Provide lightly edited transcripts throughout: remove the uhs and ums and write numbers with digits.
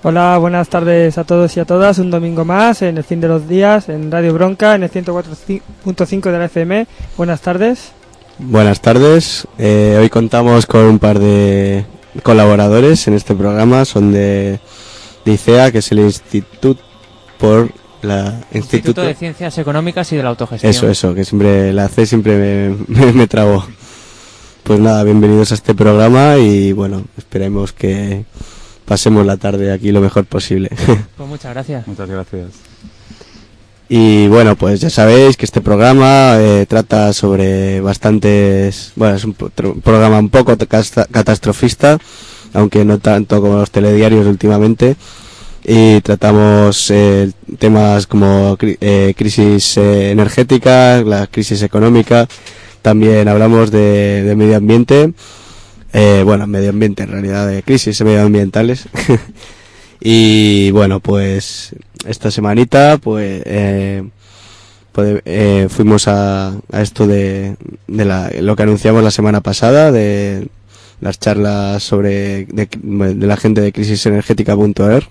Hola, buenas tardes a todos y a todas. Un domingo más en el fin de los días en Radio Bronca en el 104.5 de la FM. Buenas tardes. Buenas tardes. Hoy contamos con un par de colaboradores en este programa. Son de ICEA, que es el Instituto de Ciencias Económicas y de la Autogestión. Eso, que siempre la C siempre me trabo. Pues nada, bienvenidos a este programa y bueno, esperemos que pasemos la tarde aquí lo mejor posible. Pues muchas gracias. Muchas gracias. Y bueno, pues ya sabéis que este programa trata sobre bastantes... Bueno, es un programa un poco catastrofista, aunque no tanto como los telediarios últimamente. Y tratamos temas como crisis energética, la crisis económica. También hablamos de medio ambiente. Medio ambiente en realidad, de crisis medioambientales. Y bueno, pues esta semanita fuimos a esto de lo que anunciamos la semana pasada, de las charlas de la gente de crisisenergética.org.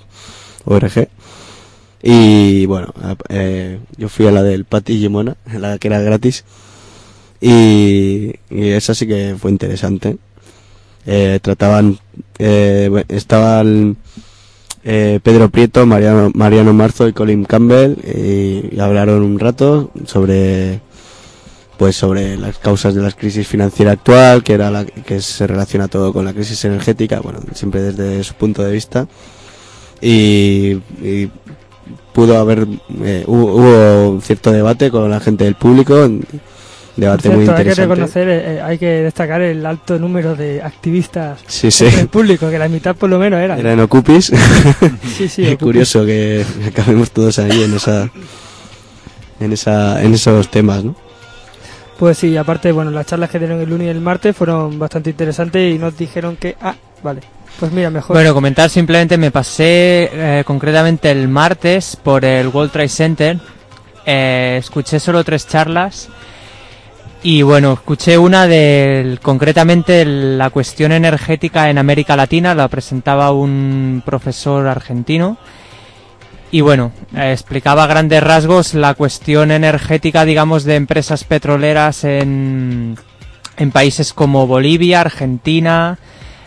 Y bueno, yo fui a la del Pati Gimona, la que era gratis, y esa sí que fue interesante. Estaban Pedro Prieto, Mariano Marzo y Colin Campbell, y hablaron un rato sobre las causas de la crisis financiera actual, que se relaciona todo con la crisis energética, bueno, siempre desde su punto de vista. Y hubo cierto debate con la gente del público, debate muy interesante. Hay que destacar el alto número de activistas sí. en el público, que la mitad por lo menos eran ocupis. Sí, es curioso que acabemos todos ahí en esos temas, ¿no? Pues sí, aparte, bueno, las charlas que dieron el lunes y el martes fueron bastante interesantes y nos dijeron que... vale. Pues mira, mejor. Bueno, comentar simplemente, me pasé concretamente el martes por el World Trade Center, escuché solo 3 charlas y bueno, escuché una concretamente la cuestión energética en América Latina, la presentaba un profesor argentino y bueno, explicaba a grandes rasgos la cuestión energética, digamos, de empresas petroleras en países como Bolivia, Argentina,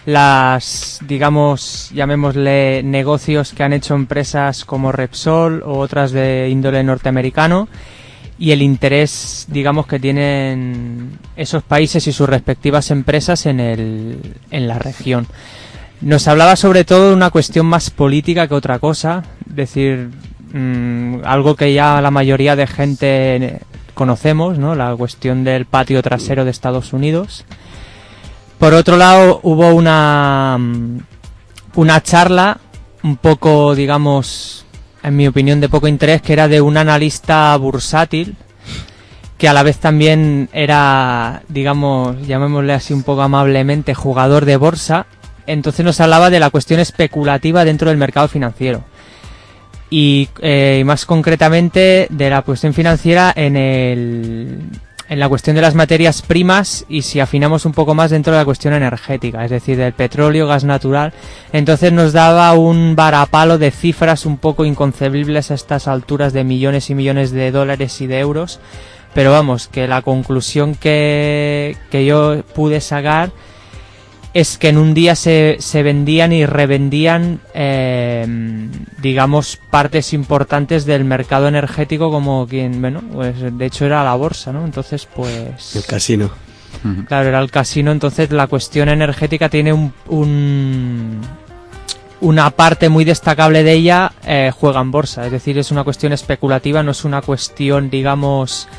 digamos, llamémosle negocios que han hecho empresas como Repsol o otras de índole norteamericano y el interés, digamos, que tienen esos países y sus respectivas empresas en la región. Nos hablaba sobre todo de una cuestión más política que otra cosa, es decir, algo que ya la mayoría de gente conocemos, ¿no? La cuestión del patio trasero de Estados Unidos. Por otro lado, hubo una charla un poco, digamos, en mi opinión, de poco interés, que era de un analista bursátil, que a la vez también era, digamos, llamémosle así un poco amablemente, jugador de bolsa. Entonces nos hablaba de la cuestión especulativa dentro del mercado financiero. Y más concretamente de la cuestión financiera en la cuestión de las materias primas y si afinamos un poco más dentro de la cuestión energética, es decir, del petróleo, gas natural. Entonces nos daba un varapalo de cifras un poco inconcebibles a estas alturas de millones y millones de dólares y de euros, pero vamos, que la conclusión que yo pude sacar es que en un día se vendían y revendían, digamos, partes importantes del mercado energético, como pues de hecho era la bolsa, ¿no? Entonces, pues... El casino. Claro, era el casino, entonces la cuestión energética tiene una parte muy destacable de ella, juega en bolsa, es decir, es una cuestión especulativa, no es una cuestión, digamos,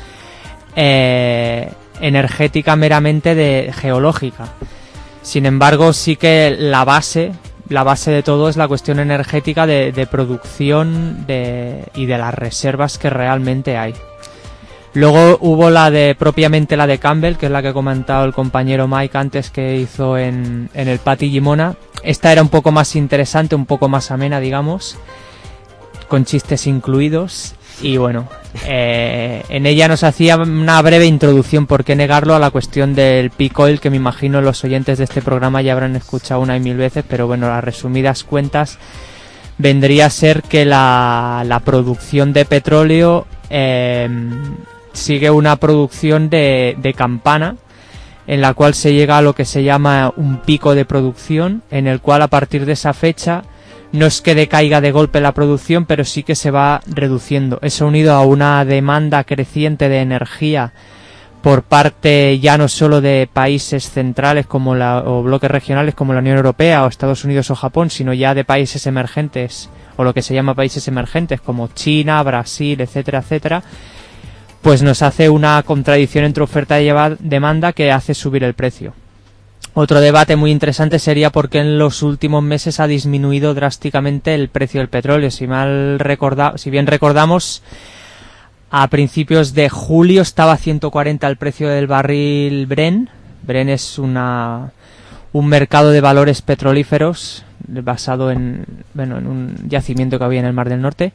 energética meramente geológica. Sin embargo, sí que la base de todo es la cuestión energética de producción y de las reservas que realmente hay. Luego hubo propiamente la de Campbell, que es la que ha comentado el compañero Mike antes, que hizo en el Pati Gimona. Esta era un poco más interesante, un poco más amena, digamos, con chistes incluidos. Y bueno, en ella nos hacía una breve introducción, por qué negarlo, a la cuestión del peak oil, que me imagino los oyentes de este programa ya habrán escuchado una y mil veces, pero bueno, a resumidas cuentas, vendría a ser que la producción de petróleo sigue una producción de campana, en la cual se llega a lo que se llama un pico de producción, en el cual a partir de esa fecha no es que decaiga de golpe la producción, pero sí que se va reduciendo. Eso unido a una demanda creciente de energía por parte ya no solo de países centrales o bloques regionales como la Unión Europea o Estados Unidos o Japón, sino ya de países emergentes o lo que se llama países emergentes como China, Brasil, etcétera, etcétera, pues nos hace una contradicción entre oferta y demanda que hace subir el precio. Otro debate muy interesante sería por qué en los últimos meses ha disminuido drásticamente el precio del petróleo. Si bien recordamos, a principios de julio estaba a 140 el precio del barril Brent. Brent es un mercado de valores petrolíferos basado en un yacimiento que había en el Mar del Norte.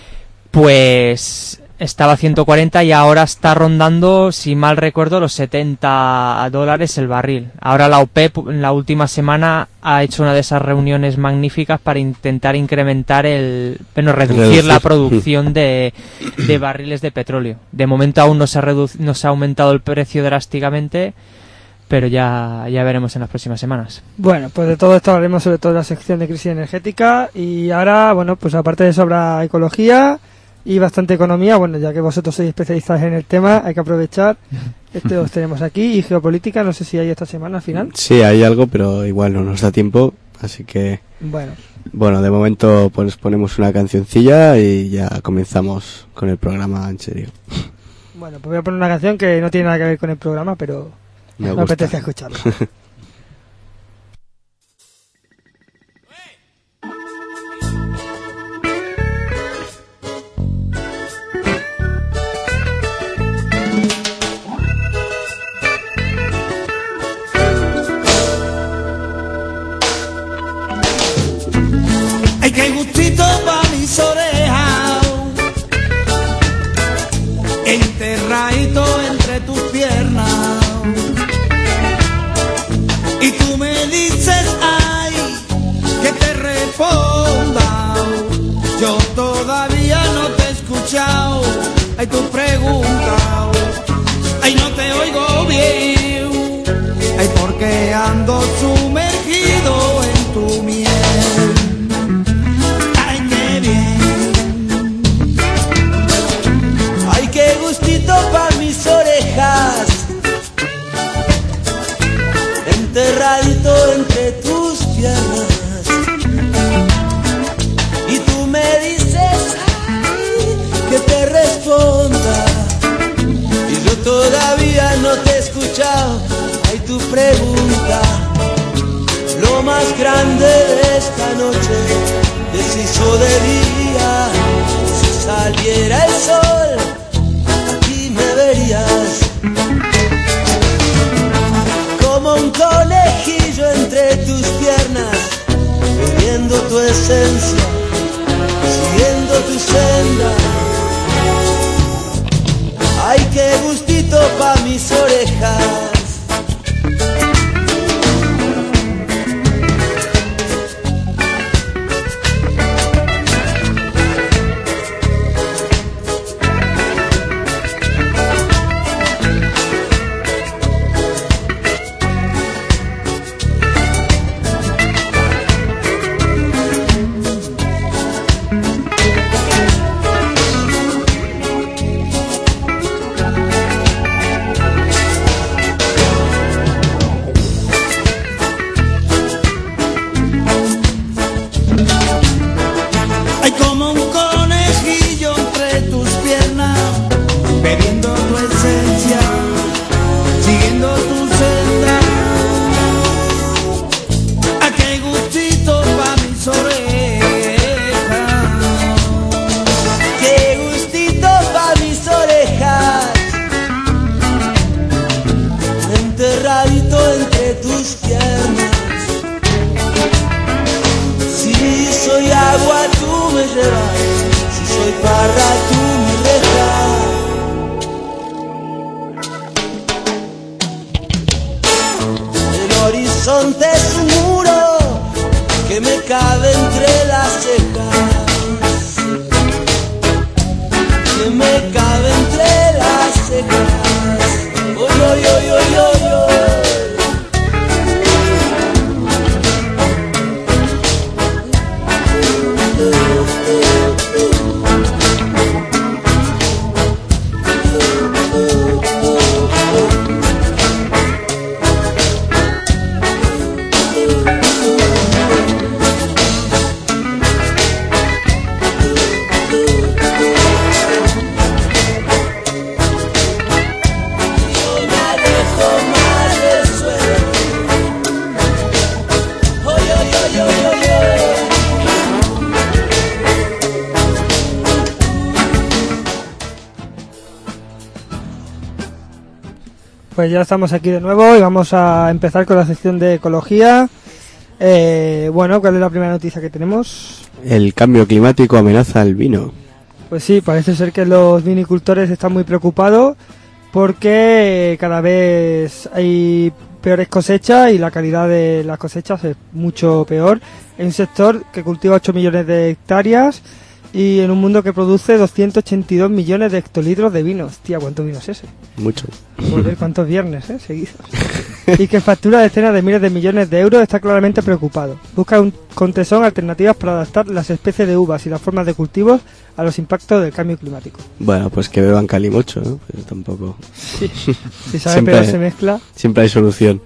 Pues estaba a 140 y ahora está rondando, si mal recuerdo, los $70 el barril. Ahora la OPEP en la última semana ha hecho una de esas reuniones magníficas para intentar incrementar reducir la producción de barriles de petróleo. De momento aún no se ha aumentado el precio drásticamente, pero ya veremos en las próximas semanas. Bueno, pues de todo esto hablaremos, sobre todo en la sección de crisis energética, y ahora, bueno, pues aparte de eso habrá ecología y bastante economía. Bueno, ya que vosotros sois especialistas en el tema, hay que aprovechar. Os tenemos aquí. Y geopolítica, no sé si hay esta semana al final. Sí, hay algo, pero igual no nos da tiempo, así que... Bueno, de momento pues ponemos una cancioncilla y ya comenzamos con el programa en serio. Bueno, pues voy a poner una canción que no tiene nada que ver con el programa, pero me apetece escucharla. Ay, qué gustito pa' mis orejas, enterradito entre tus piernas. Y tú me dices, ay, que te responda. Yo todavía no te he escuchado. Ay, tu pregunta, ay, no te oigo bien. Ay, porque ando sumergido en tu miel. Pa' mis orejas, enterradito entre tus piernas. Y tú me dices, ay, que te responda. Y yo todavía no te he escuchado. Ay, tu pregunta. Lo más grande de esta noche deshizo de día. Si saliera el sol, como un conejillo entre tus piernas, bebiendo tu esencia, siguiendo tu senda. Ay, qué gustito pa' mis orejas. horizonte es un muro que me cabe entre las cejas. pues ya estamos aquí de nuevo y vamos a empezar con la sección de ecología. Bueno, ¿cuál es la primera noticia que tenemos? El cambio climático amenaza el vino. Pues sí, parece ser que los vinicultores están muy preocupados porque cada vez hay peores cosechas y la calidad de las cosechas es mucho peor. Hay un sector que cultiva 8 millones de hectáreas y en un mundo que produce 282 millones de hectolitros de vino. Hostia, ¿cuánto vino es ese? Mucho. Joder, ¿cuántos viernes, seguidos? Y que factura decenas de miles de millones de euros, está claramente preocupado. Busca con tesón alternativas para adaptar las especies de uvas y las formas de cultivos a los impactos del cambio climático. Bueno, pues que beban calimocho, ¿no? Pero tampoco... Sí, si sabe pero se mezcla... Siempre hay solución.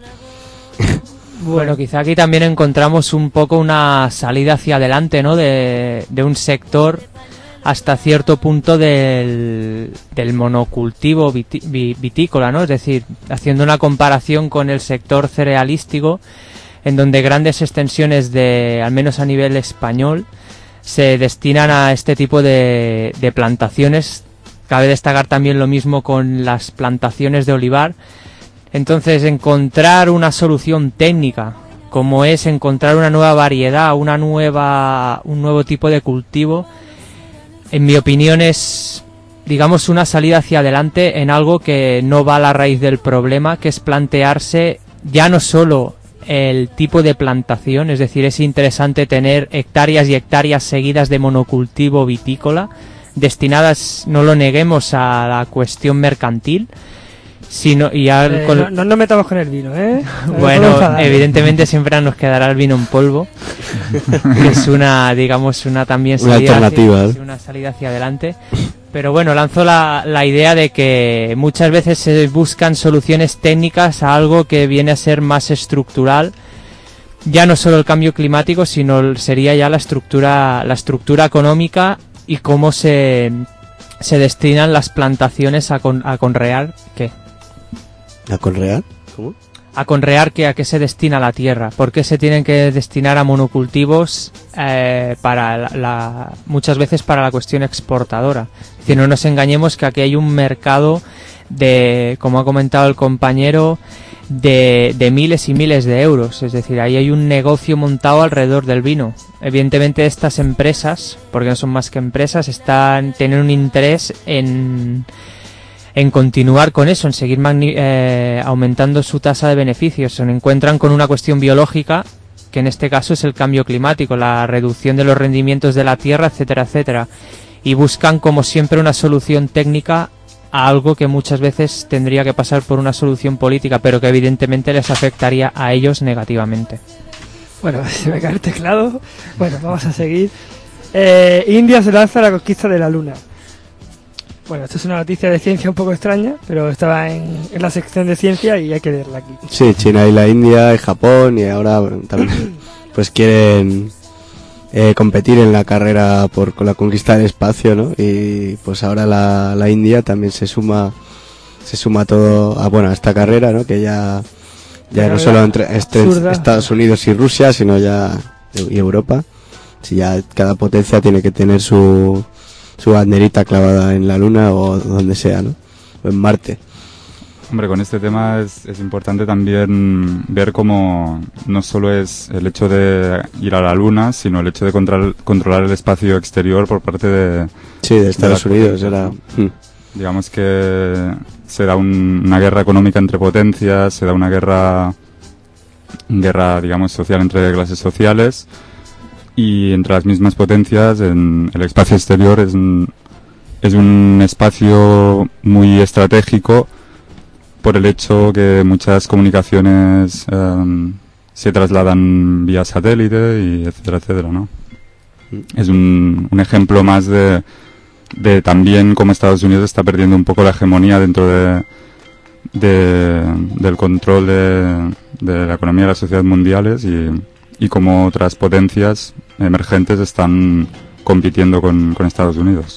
Bueno, quizá aquí también encontramos un poco una salida hacia adelante, ¿no? De un sector hasta cierto punto del monocultivo vitícola, ¿no? Es decir, haciendo una comparación con el sector cerealístico, en donde grandes extensiones al menos a nivel español, se destinan a este tipo de plantaciones. Cabe destacar también lo mismo con las plantaciones de olivar. Entonces, encontrar una solución técnica, como es encontrar una nueva variedad, un nuevo tipo de cultivo, en mi opinión es, digamos, una salida hacia adelante en algo que no va a la raíz del problema, que es plantearse ya no solo el tipo de plantación, es decir, es interesante tener hectáreas y hectáreas seguidas de monocultivo vitícola, destinadas, no lo neguemos, a la cuestión mercantil, sino, y no nos metamos con el vino, ¿eh? Bueno, evidentemente siempre nos quedará el vino en polvo, que es una, digamos, una también salida una alternativa, una salida hacia adelante. Pero bueno, lanzo la idea de que muchas veces se buscan soluciones técnicas a algo que viene a ser más estructural. Ya no solo el cambio climático, sino sería ya la estructura económica y cómo se destinan las plantaciones a conrear, ¿qué? ¿A conrear? ¿Cómo? A conrear a qué se destina la tierra, por qué se tienen que destinar a monocultivos muchas veces para la cuestión exportadora. Es decir, no nos engañemos que aquí hay un mercado de, como ha comentado el compañero, de miles y miles de euros. Es decir, ahí hay un negocio montado alrededor del vino. Evidentemente estas empresas, porque no son más que empresas, tienen un interés en continuar con eso, en seguir aumentando su tasa de beneficios. Se encuentran con una cuestión biológica, que en este caso es el cambio climático, la reducción de los rendimientos de la tierra, etcétera, etcétera. Y buscan, como siempre, una solución técnica a algo que muchas veces tendría que pasar por una solución política, pero que evidentemente les afectaría a ellos negativamente. Bueno, se me cae el teclado. Bueno, vamos a seguir. India se lanza a la conquista de la Luna. Bueno, esto es una noticia de ciencia un poco extraña, pero estaba en la sección de ciencia y hay que leerla aquí. Sí, China y la India y Japón, y ahora también pues quieren competir en la carrera con la conquista del espacio, ¿no? Y pues ahora la India también se suma todo a esta carrera, ¿no? Que ya no solo entre Estados Unidos y Rusia, sino ya y Europa. Si ya cada potencia tiene que tener su banderita clavada en la Luna o donde sea, ¿no? O en Marte. Hombre, con este tema es importante también ver cómo no solo es el hecho de ir a la Luna, sino el hecho de controlar el espacio exterior por parte de Estados Unidos. Digamos que se da una guerra económica entre potencias, se da una guerra digamos social entre clases sociales, y entre las mismas potencias en el espacio exterior es un espacio muy estratégico por el hecho que muchas comunicaciones se trasladan vía satélite y etcétera, ¿no? Es un ejemplo más de también cómo Estados Unidos está perdiendo un poco la hegemonía dentro del control de la economía y las sociedades mundiales, y cómo otras potencias emergentes están compitiendo con Estados Unidos.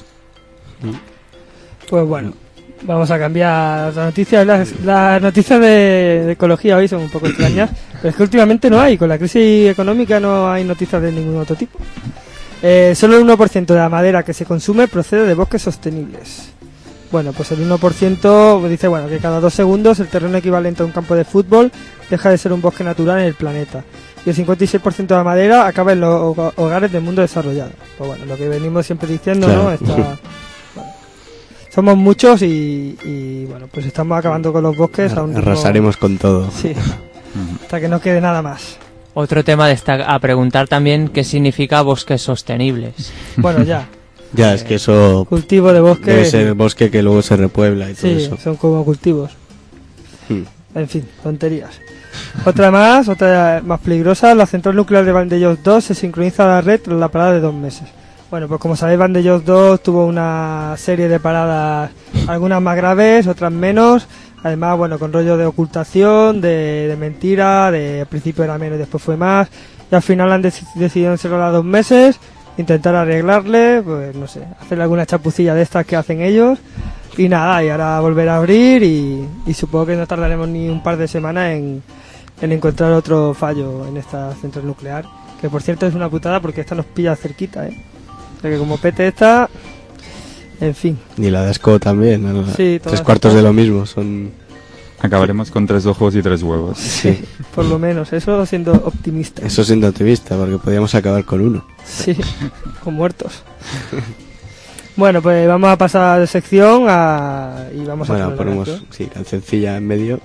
Pues bueno, vamos a cambiar las noticias. Las noticias de ecología hoy son un poco extrañas, pero es que últimamente no hay, con la crisis económica no hay noticias de ningún otro tipo. Solo el 1% de la madera que se consume procede de bosques sostenibles. Bueno, pues el 1% dice, bueno, que cada 2 segundos el terreno equivalente a un campo de fútbol deja de ser un bosque natural en el planeta. Y el 56% de la madera acaba en los hogares del mundo desarrollado. Pues bueno, lo que venimos siempre diciendo, claro. ¿no? Bueno, somos muchos y bueno, pues estamos acabando con los bosques a un ritmo... Arrasaremos con todo. Sí, hasta que no quede nada más. Otro tema a preguntar también, ¿qué significa bosques sostenibles? Bueno, ya. Ya, es que eso Cultivo de bosque... debe ser bosque que luego se repuebla y todo Sí, eso. son como cultivos. Hmm. En fin, tonterías. Otra más peligrosa, la central nuclear de Vandellós 2 se sincroniza a la red tras la parada de 2 meses. Bueno, pues como sabéis, Vandellós 2 tuvo una serie de paradas, algunas más graves, otras menos. Además, bueno, con rollo de ocultación, de mentira, de al principio era menos y después fue más. Y al final han decidido encerrar a 2 meses, intentar arreglarle, pues no sé, hacerle alguna chapucilla de estas que hacen ellos. Y nada, y ahora volver a abrir y supongo que no tardaremos ni un par de semanas en encontrar otro fallo en esta central nuclear. Que por cierto es una putada porque esta nos pilla cerquita, ¿eh? O sea que como pete esta, en fin. Y la de Ascó también, ¿no? Sí, 3/4 de lo mismo, son... Acabaremos con 3 ojos y 3 huevos. Sí, por lo menos, eso siendo optimista. Eso siendo optimista, porque podríamos acabar con uno. Sí, con muertos. Bueno, pues vamos a pasar de sección y vamos a Bueno, poner la ponemos, canción. sí, cancioncilla en medio.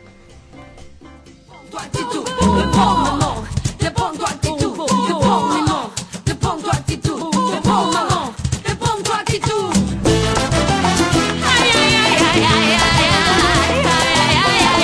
Tu actitud, le pongo, le pongo actitud, le pongo, le pongo actitud, le pongo, le pongo actitud. Ay, ay, ay, ay, ay, ay, ay, ay,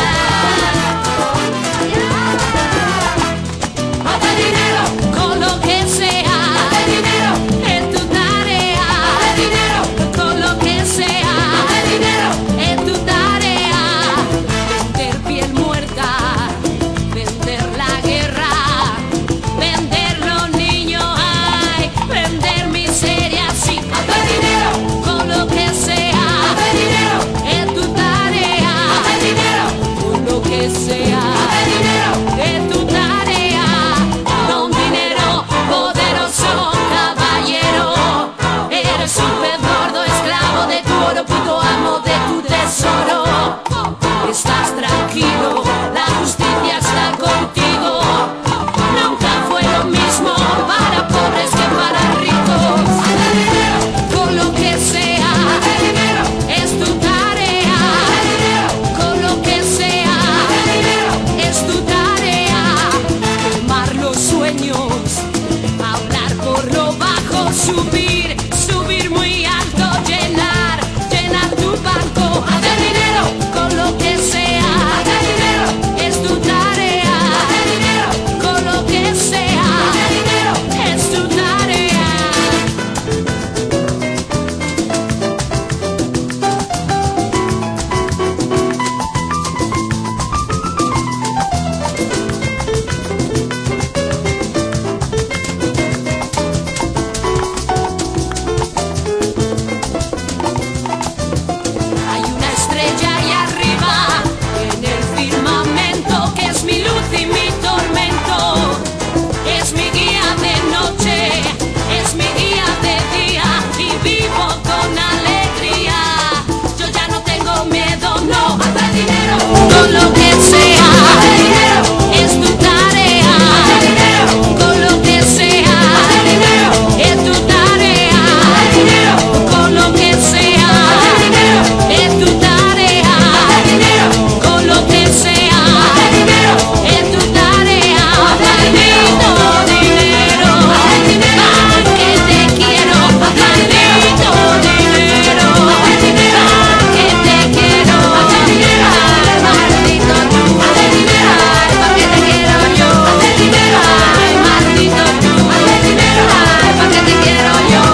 ay, ay, ay. Haz dinero con lo que sea, haz dinero en tu tarea, haz dinero con lo que sea, haz dinero en tu tarea. Vender piel muerta, vender la guerra, vender los niños, ay, vender miseria, sí. Haz dinero con lo que sea, haz dinero en tu tarea, haz dinero con lo que sea, haz dinero en tu tarea. Don dinero poderoso, caballero, eres un pez gordo, esclavo de tu oro, puto amo de tu tesoro. Estás tranquilo, la justicia está contigo. Nunca fue lo mismo para pobres que para ricos. Haz dinero con lo que sea, haz dinero es tu tarea. Haz dinero con lo que sea, haz dinero es tu tarea. Quemar los sueños, hablar por lo bajo, subir, subir muy alto, llenar, llenar tu banco. Haz dinero con lo que sea, haz dinero es tu tarea. Haz dinero con lo que sea, haz dinero es tu tarea. Hay una estrella ahí arriba en el firmamento que es mi luz y mi tormento. Es mi guía de noche, es mi guía de día y vivo con alegría. Yo ya no tengo miedo, no. Haz dinero con lo que sea, haz dinero es tu tarea. Haz dinero con lo que sea, haz dinero es tu tarea. Haz dinero con lo que sea, haz dinero es tu tarea. Haz dinero con lo que sea, haz dinero es tu tarea. Maldito dinero, que te quiero. Maldito dinero, que te quiero. Maldito tú, que te quiero yo. Maldito tú, que te quiero yo.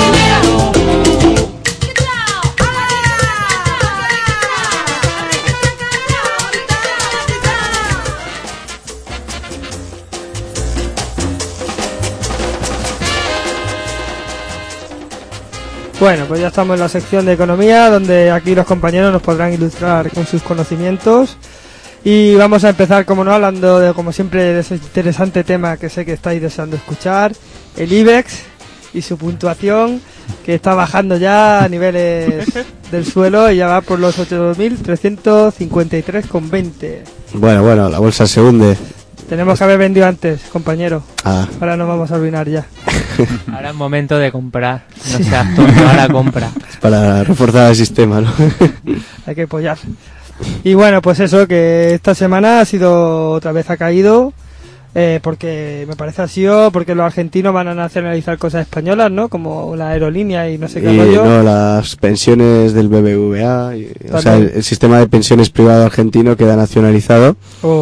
Bueno, pues ya estamos en la sección de economía, donde aquí los compañeros nos podrán ilustrar con sus conocimientos. Y vamos a empezar, como no, hablando de, como siempre, de ese interesante tema que sé que estáis deseando escuchar, el IBEX y su puntuación, que está bajando ya a niveles del suelo y ya va por los 8.353,20. Bueno, la bolsa se hunde. Tenemos que haber vendido antes, compañero. Ah, Ahora nos vamos a arruinar ya. Ahora es momento de comprar. No seas tonto, ahora compra. es para reforzar el sistema, ¿no? Hay que apoyar. Y bueno, pues eso, que esta semana ha caído, porque me parece así, porque los argentinos van a nacionalizar cosas españolas, ¿no? Como la aerolínea y no sé qué Y rollo. no, las pensiones del BBVA, o sea, el sistema de pensiones privado argentino queda nacionalizado.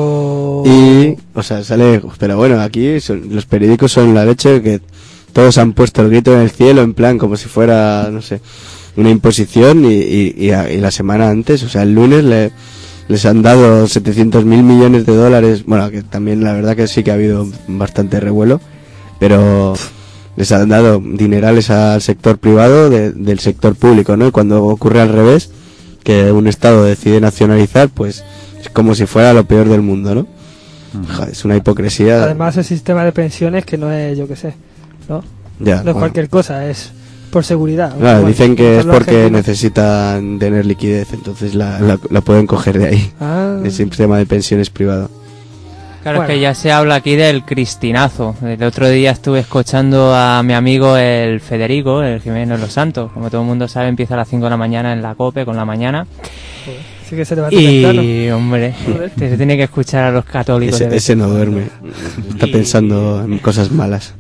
Y, o sea, sale, pero bueno, aquí los periódicos son la leche, que todos han puesto el grito en el cielo, en plan, como si fuera, no sé, una imposición, y la semana antes, o sea, el lunes les han dado 700.000 millones de dólares, bueno, que también la verdad que sí que ha habido bastante revuelo, pero les han dado dinerales al sector privado del sector público, ¿no? Y cuando ocurre al revés, que un Estado decide nacionalizar, pues es como si fuera lo peor del mundo, ¿no? Joder, es una hipocresía. Además, el sistema de pensiones que no es, yo qué sé, ¿no? Ya, No es bueno. cualquier cosa, es por seguridad. Claro, Bueno, dicen que es los porque argentinos. necesitan tener liquidez, entonces la pueden coger de ahí, Ah, del sistema de pensiones privado. Claro, Bueno. es que ya se habla aquí del cristinazo. El otro día estuve escuchando a mi amigo el Federico, el Jiménez Los Santos. Como todo el mundo sabe, empieza a las 5 de la mañana en la COPE con la mañana. sí que se levanta temprano. Y, hombre, Joder. se tiene que escuchar a los católicos. de vez Ese no duerme, está Y- pensando en cosas malas.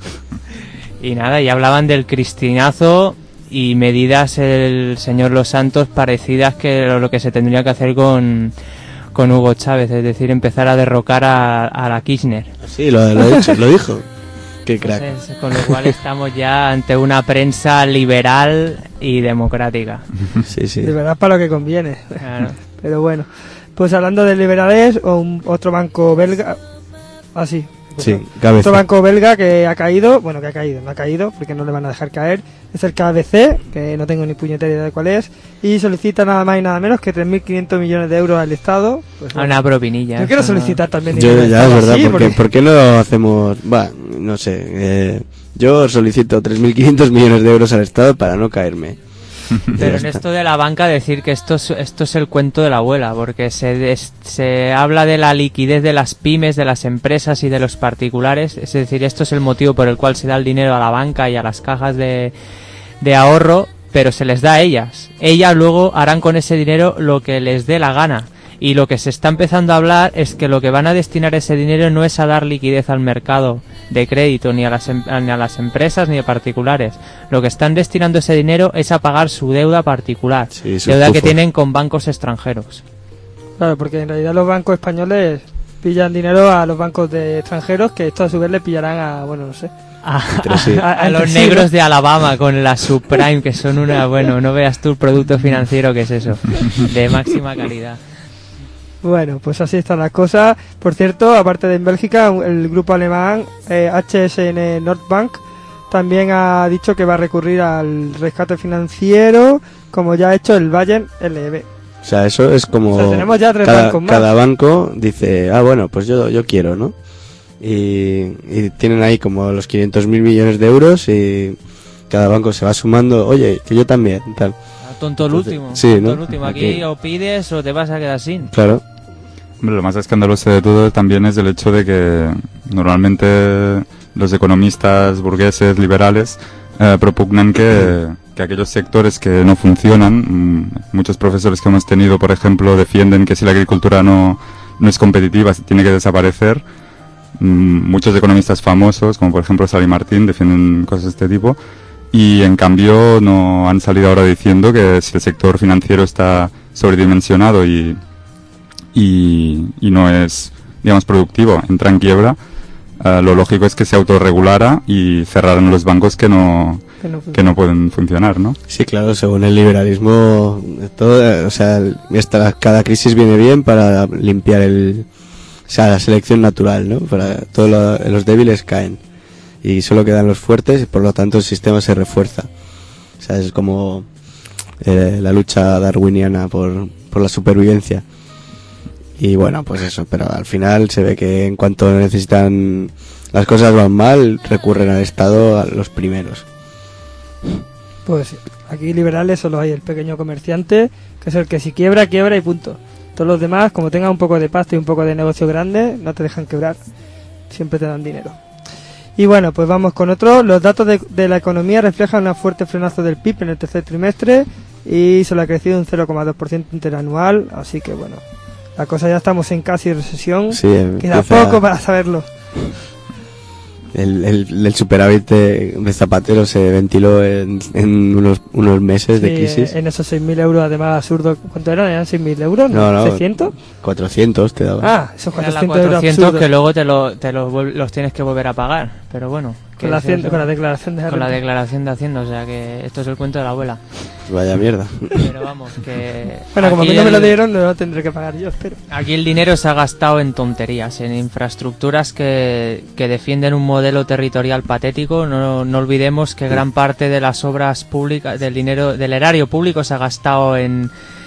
Y nada, y hablaban del cristinazo y medidas el señor Los Santos parecidas que lo que se tendría que hacer con Hugo Chávez, es decir, empezar a derrocar a la Kirchner. Sí, lo ha dicho, lo dijo. Qué crack. Entonces, con lo cual estamos ya ante una prensa liberal y democrática. Sí, sí. De verdad para lo que conviene. Claro. Pero bueno, pues hablando de liberales, otro banco belga, así. Sí, Otro cabeza. banco belga que ha caído, no ha caído porque no le van a dejar caer, es el KBC, que no tengo ni puñetera idea de cuál es, y solicita nada más y nada menos que 3.500 millones de euros al Estado. Pues, bueno, Una propinilla. yo quiero eso no- solicitar también Yo, dinero al ya es Estado verdad, así, ¿por qué no hacemos? Va, no sé. Yo solicito 3.500 millones de euros al Estado para no caerme. Pero Ya en está. esto de la banca decir que esto es el cuento de la abuela, porque se habla de la liquidez de las pymes, de las empresas y de los particulares, es decir, esto es el motivo por el cual se da el dinero a la banca y a las cajas de ahorro, pero se les da a ellas. Ellas luego harán con ese dinero lo que les dé la gana. Y lo que se está empezando a hablar es que lo que van a destinar ese dinero no es a dar liquidez al mercado de crédito, ni a las empresas, ni a particulares. Lo que están destinando ese dinero es a pagar su deuda particular, Sí, sus deuda que pufos. tienen con bancos extranjeros. Claro, porque en realidad los bancos españoles pillan dinero a los bancos de extranjeros, que esto a su vez le pillarán a, bueno, no sé. Entre sí. A entre los sí, negros ¿no? de Alabama con la subprime, que son una, bueno, no veas tú el producto financiero que es eso, de máxima calidad. Bueno, pues así están las cosas. Por cierto, aparte de en Bélgica, el grupo alemán HSN Nordbank también ha dicho que va a recurrir al rescate financiero, como ya ha hecho el Bayern LB. O sea, eso es como... O sea, tenemos ya tres cada, bancos más. cada banco dice, bueno, pues yo quiero, ¿no? Y tienen ahí como los 500.000 millones de euros y cada banco se va sumando, oye, que yo también, tal. Tonto el Entonces, último. sí, tonto ¿no? el último. Aquí Aquí- o pides o te vas a quedar sin. Claro. Hombre, lo más escandaloso de todo también es el hecho de que normalmente los economistas burgueses liberales propugnan que aquellos sectores que no funcionan, muchos profesores que hemos tenido, por ejemplo, defienden que si la agricultura no es competitiva, tiene que desaparecer. Muchos economistas famosos, como por ejemplo Sally Martín, defienden cosas de este tipo. Y en cambio no han salido ahora diciendo que si el sector financiero está sobredimensionado y no es, digamos, productivo, entra en quiebra, lo lógico es que se autorregulara y cerraran los bancos que no pueden funcionar, ¿no? Sí, claro, según el liberalismo, todo, o sea, cada crisis viene bien para limpiar la selección natural, ¿no? Para todos los débiles caen y solo quedan los fuertes y por lo tanto el sistema se refuerza. O sea, es como la lucha darwiniana por la supervivencia. Y bueno, pues eso, pero al final se ve que en cuanto las cosas van mal, recurren al Estado a los primeros. Pues sí. Aquí liberales solo hay el pequeño comerciante, que es el que si quiebra, quiebra y punto. Todos los demás, como tengan un poco de pasta y un poco de negocio grande, no te dejan quebrar. Siempre te dan dinero. Y bueno, pues vamos con otro. Los datos de la economía reflejan un fuerte frenazo del PIB en el tercer trimestre y solo ha crecido un 0,2% interanual. Así que bueno, la cosa ya estamos en casi recesión. Sí, Queda empieza- poco para saberlo. El superávit de Zapatero se ventiló en unos meses de Sí, crisis. en esos 6.000 euros, además absurdo. ¿Cuánto eran? ¿Eran 6.000 euros? No, no. ¿600? 400 te daba. Ah, esos Eran 400 las euros 400 absurdos. que luego los tienes que volver a pagar. Pero bueno. ¿qué Con la, es hacienda- eso? con la declaración de Con la renta. declaración de Hacienda, o sea que esto es el cuento de la abuela. Vaya mierda. Pero vamos, que... Bueno, como a aquí mí no me lo el- dieron, no lo tendré que pagar yo, espero. Aquí el dinero se ha gastado en tonterías, en infraestructuras que defienden un modelo territorial patético. No olvidemos que gran parte de las obras públicas, del dinero, del erario público se ha gastado en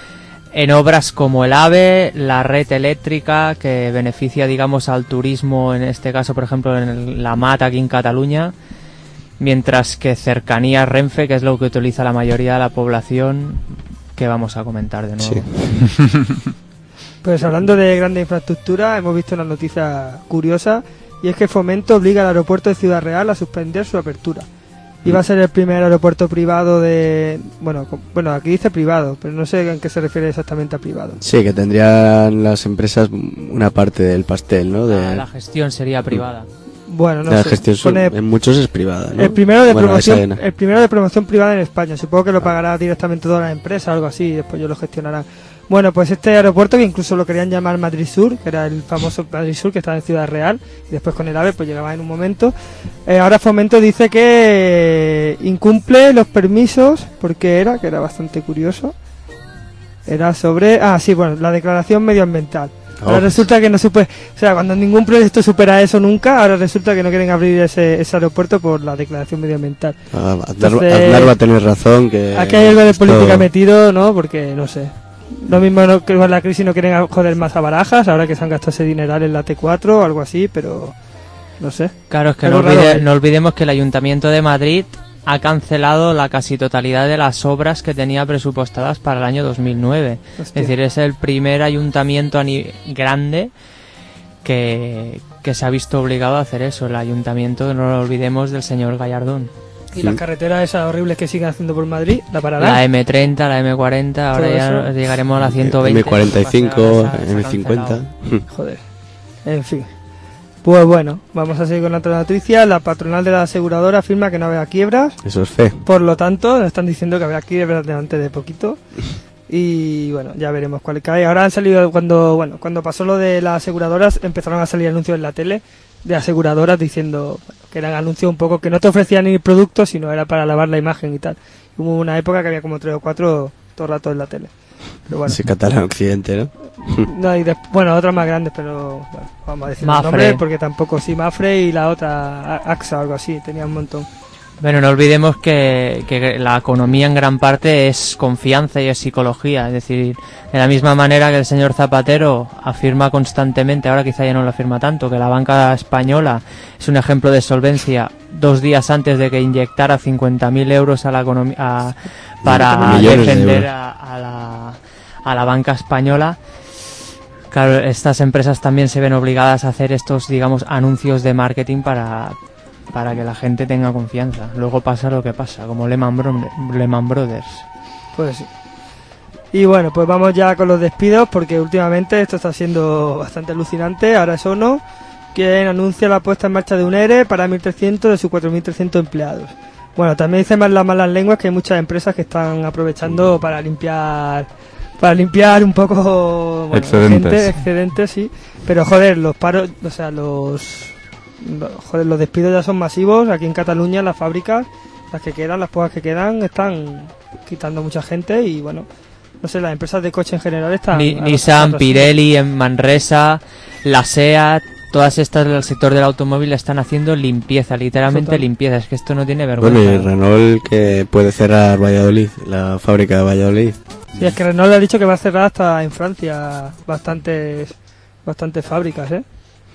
obras como el AVE, la red eléctrica que beneficia, digamos, al turismo, en este caso, por ejemplo, en la Mata aquí en Cataluña, mientras que cercanía Renfe, que es lo que utiliza la mayoría de la población, que vamos a comentar de nuevo. Sí. Pues hablando de grandes infraestructuras, hemos visto una noticia curiosa, y es que Fomento obliga al aeropuerto de Ciudad Real a suspender su apertura. Y va a ser el primer aeropuerto privado de... Bueno, aquí dice privado, pero no sé en qué se refiere exactamente a privado. Sí, que tendrían las empresas una parte del pastel, ¿no? La gestión sería privada. Bueno, no la sé. gestión Pone en muchos es privada, ¿no? el primero de Bueno, promoción, esa- el primero de promoción privada en España. Supongo que lo pagará directamente toda la empresa, algo así, y después ellos lo gestionarán. Bueno, pues este aeropuerto, que incluso lo querían llamar Madrid Sur, que era el famoso Madrid Sur que estaba en Ciudad Real, y después con el AVE pues llegaba en un momento. Ahora Fomento dice que incumple los permisos, porque que era bastante curioso. Era sobre, la declaración medioambiental. Ahora Oh. resulta que no supera, o sea, cuando ningún proyecto supera eso nunca, ahora resulta que no quieren abrir ese aeropuerto por la declaración medioambiental. Entonces, Aznar va a tener razón que... Aquí hay algo de esto- política metido, ¿no? Porque, no sé. Lo mismo que con la crisis no quieren joder más a Barajas, ahora que se han gastado ese dineral en la T4 o algo así, pero no sé. Claro, es que Algo raro hay. no olvidemos que el Ayuntamiento de Madrid ha cancelado la casi totalidad de las obras que tenía presupuestadas para el año 2009. Hostia. Es decir, es el primer ayuntamiento grande que se ha visto obligado a hacer eso. El ayuntamiento, no lo olvidemos, del señor Gallardón. Y las carreteras esas horribles que siguen haciendo por Madrid, ¿la pararán? La M30, la M40, ahora Todo ya eso. llegaremos a la 120. M45, Se ha M50. cancelado. Joder. En fin. Pues bueno, vamos a seguir con otra noticia. La patronal de la aseguradora afirma que no habrá quiebras. Eso es fe. Por lo tanto, nos están diciendo que habrá quiebras delante de poquito. Y bueno, ya veremos cuál cae. Ahora han salido, cuando pasó lo de las aseguradoras, empezaron a salir anuncios en la tele de aseguradoras diciendo que eran anuncios un poco que no te ofrecían ni productos, sino era para lavar la imagen y tal. Hubo una época que había como 3 o 4 todo el rato en la tele. Pero bueno, Ese catalán occidente, ¿no? no, y otras más grandes, pero bueno, vamos a decir Mafre. los nombres porque tampoco, sí, Mafre y la otra, AXA o algo así, tenía un montón. Bueno, no olvidemos que la economía en gran parte es confianza y es psicología. Es decir, de la misma manera que el señor Zapatero afirma constantemente, ahora quizá ya no lo afirma tanto, que la banca española es un ejemplo de solvencia 2 días antes de que inyectara 50.000 euros a la economía para Millones de defender euros. a la banca española. Claro, estas empresas también se ven obligadas a hacer estos, digamos, anuncios de marketing para que la gente tenga confianza. Luego pasa lo que pasa, como Lehman Brothers. Pues sí. Y bueno, pues vamos ya con los despidos, porque últimamente esto está siendo bastante alucinante. Ahora es ONO quien anuncia la puesta en marcha de un ERE para 1.300 de sus 4.300 empleados. Bueno, también dicen más las malas lenguas que hay muchas empresas que están aprovechando para limpiar un poco excedentes, sí. Pero joder, los paros, o sea, los despidos ya son masivos. Aquí en Cataluña las fábricas, las pocas que quedan, están quitando mucha gente y bueno, no sé, las empresas de coche en general están... Nissan, Pirelli, en Manresa, la SEAT, todas estas del sector del automóvil están haciendo limpieza, literalmente Total. limpieza. Es que esto no tiene vergüenza. Bueno, y Renault que puede cerrar Valladolid, la fábrica de Valladolid. Sí, es que Renault le ha dicho que va a cerrar hasta en Francia bastantes fábricas, ¿eh?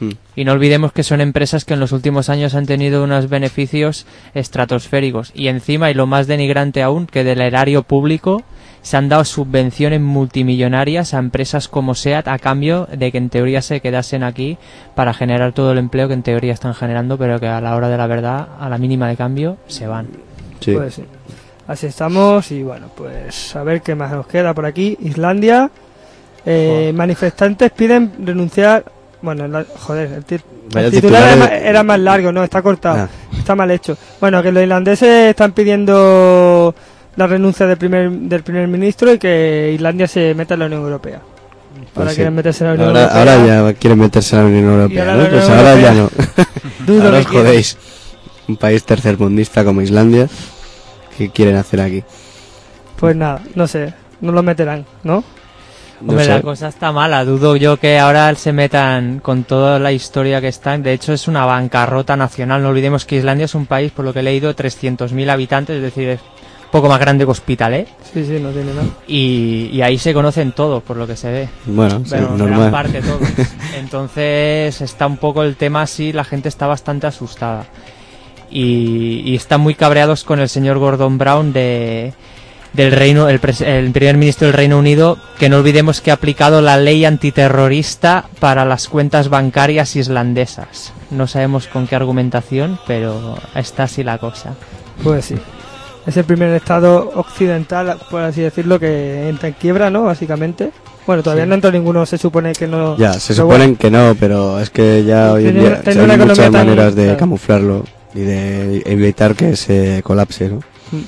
Y no olvidemos que son empresas que en los últimos años han tenido unos beneficios estratosféricos. Y encima, y lo más denigrante aún, que del erario público se han dado subvenciones multimillonarias a empresas como SEAT a cambio de que en teoría se quedasen aquí para generar todo el empleo que en teoría están generando, pero que a la hora de la verdad, a la mínima de cambio, se van. Sí. Pues sí. Así estamos y bueno, pues a ver qué más nos queda por aquí. Islandia, manifestantes piden renunciar. Bueno, Vaya el titular titular era más largo, no, está cortado, Ah. está mal hecho. Bueno, que los islandeses están pidiendo la renuncia del primer ministro y que Islandia se meta en la Unión Europea. Ahora sí. quieren meterse en la Unión Ahora, Europea. ahora ya quieren meterse en la Unión Europea, ahora ¿no? la Pues Unión ahora ya Europea. no. Dudo Ahora que os jodéis. Un país tercermundista como Islandia, ¿qué quieren hacer aquí? Pues nada, no sé, no lo meterán, ¿no? No Hombre, sé. la cosa está mala. Dudo yo que ahora se metan con toda la historia que están. De hecho, es una bancarrota nacional. No olvidemos que Islandia es un país, por lo que he leído, 300.000 habitantes, es decir, es poco más grande que Hospitalet. Sí, no tiene nada. Y ahí se conocen todos, por lo que se ve. Bueno, sí, Pero gran normal. parte todos. Entonces está un poco el tema así, la gente está bastante asustada. Y están muy cabreados con el señor Gordon Brown del Reino, el primer ministro del Reino Unido, que no olvidemos que ha aplicado la ley antiterrorista para las cuentas bancarias islandesas. No sabemos con qué argumentación, pero está así la cosa. Pues sí. Es el primer estado occidental, por así decirlo, que entra en quiebra, ¿no? Básicamente. Bueno, todavía Sí. no entra ninguno, se supone que no. Ya, se pero suponen que no, pero es que ya hoy en Tiene- día tiene hay una muchas economía tan- maneras de claro. camuflarlo y de evitar que se colapse, ¿no?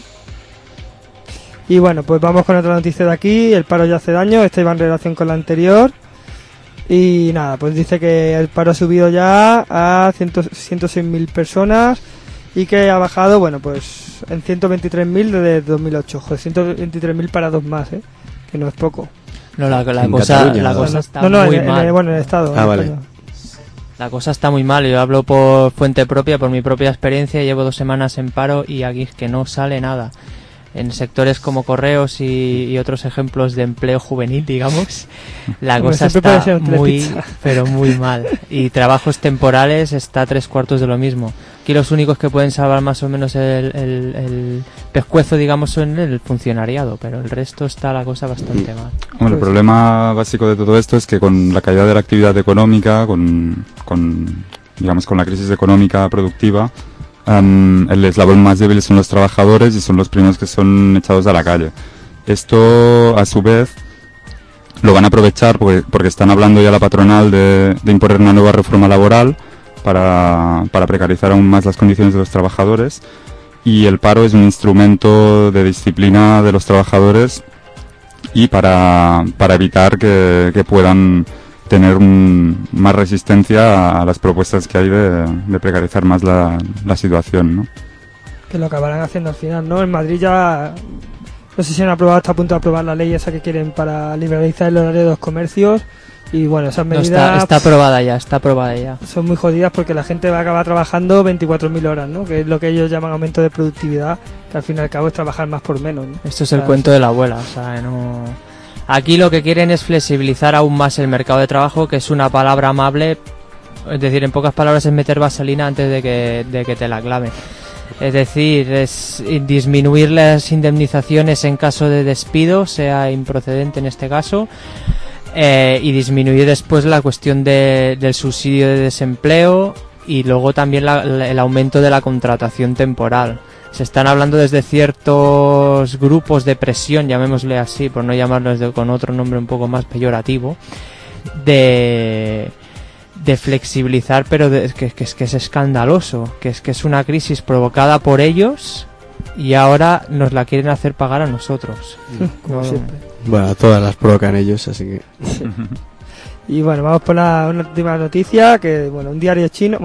Y bueno, pues vamos con otra noticia de aquí. El paro ya hace daño, esta iba en relación con la anterior. Y nada, pues dice que el paro ha subido ya a 106.000 personas y que ha bajado, bueno, pues en 123.000 desde 2008. Joder, 123.000 para dos más, que no es poco. No, la En cosa, Cataluña, la ¿no? cosa está no, muy en mal. bueno, en el estado. Ah, en vale. España. La cosa está muy mal. Yo hablo por fuente propia, por mi propia experiencia. Llevo 2 semanas en paro y aquí es que no sale nada. En sectores como correos y otros ejemplos de empleo juvenil, digamos, la Hombre, cosa siempre puede está ser un muy, telepizza. pero muy mal. Y trabajos temporales está 3/4 de lo mismo. Aquí los únicos que pueden salvar más o menos el pescuezo, digamos, son el funcionariado, pero el resto está la cosa bastante mal. Bueno, el Pues- problema básico de todo esto es que con la caída de la actividad económica, digamos con la crisis económica productiva, el eslabón más débil son los trabajadores y son los primeros que son echados a la calle. Esto, a su vez, lo van a aprovechar porque están hablando ya la patronal de imponer una nueva reforma laboral para precarizar aún más las condiciones de los trabajadores, y el paro es un instrumento de disciplina de los trabajadores y para evitar que puedan tener más resistencia a las propuestas que hay de precarizar más la situación, ¿no? Que lo acabarán haciendo al final, ¿no? En Madrid ya, no sé si han aprobado, está a punto de aprobar la ley esa que quieren para liberalizar el horario de los comercios. Y bueno, esas No, medidas está aprobada ya. son muy jodidas porque la gente va a acabar trabajando 24.000 horas, ¿no? Que es lo que ellos llaman aumento de productividad, que al fin y al cabo es trabajar más por menos, ¿no? Esto es el Claro. cuento de la abuela, o sea, no... Aquí lo que quieren es flexibilizar aún más el mercado de trabajo, que es una palabra amable, es decir, en pocas palabras es meter vaselina antes de que te la clave. Es decir, es disminuir las indemnizaciones en caso de despido, sea improcedente en este caso, y disminuir después la cuestión del subsidio de desempleo y luego también el aumento de la contratación temporal. Se están hablando desde ciertos grupos de presión, llamémosle así, por no llamarlos con otro nombre un poco más peyorativo, de flexibilizar, pero que es escandaloso, que es una crisis provocada por ellos y ahora nos la quieren hacer pagar a nosotros. Como No, siempre. Bueno, todas las provocan ellos, así que... Y bueno, vamos por una última noticia, que bueno, el diario chino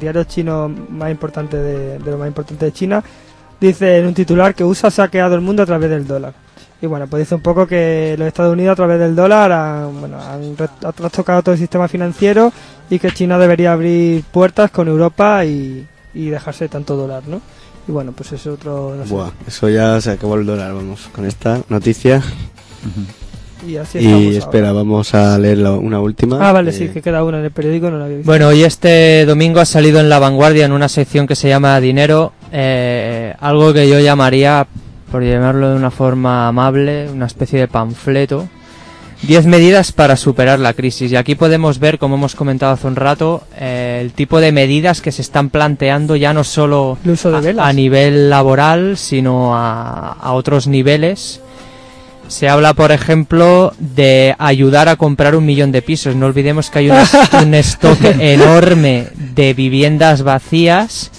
más importante de lo más importante de China, dice en un titular que USA ha saqueado el mundo a través del dólar. Y bueno, pues dice un poco que los Estados Unidos a través del dólar han trastocado todo el sistema financiero y que China debería abrir puertas con Europa y dejarse de tanto dólar, ¿no? Y bueno, pues es otro... No sé. Buah, eso ya se acabó el dólar, vamos, con esta noticia. Y así estamos Y espera, ahora. vamos a leer una última. Ah, vale, sí, que queda una en el periódico, no la había visto. Bueno, y este domingo ha salido en La Vanguardia en una sección que se llama Dinero, algo que yo llamaría, por llamarlo de una forma amable, una especie de panfleto. 10 medidas para superar la crisis. Y aquí podemos ver, como hemos comentado hace un rato, el tipo de medidas que se están planteando ya no solo El uso de velas. a nivel laboral, sino a otros niveles. Se habla, por ejemplo, de ayudar a comprar 1 millón de pisos. No olvidemos que hay un stock enorme de viviendas vacías.